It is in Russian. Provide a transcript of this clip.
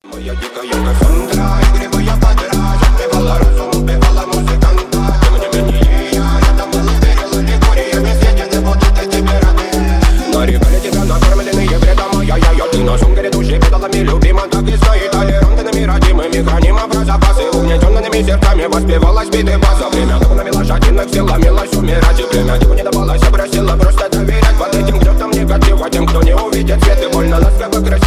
Моя дикая Кассандра, игривая подра, затмевала разум, убивала музыканта. Тем не менее я этому не верила, лигория беседены будут этими рады. Нарекали тебя накормленные бредом, ай-яй-яй. Ты на сумке души педалами любима, так и стоит толерантными родимыми. Хранима про запасы, угнетенными сердцами воспевалась биты баса. Время духовными лошадиных сил ломилась умирать. И время типа не давалось, а просила просто доверять. Под этим гнетом негатива тем, кто не увидит свет и больно ласково красиво.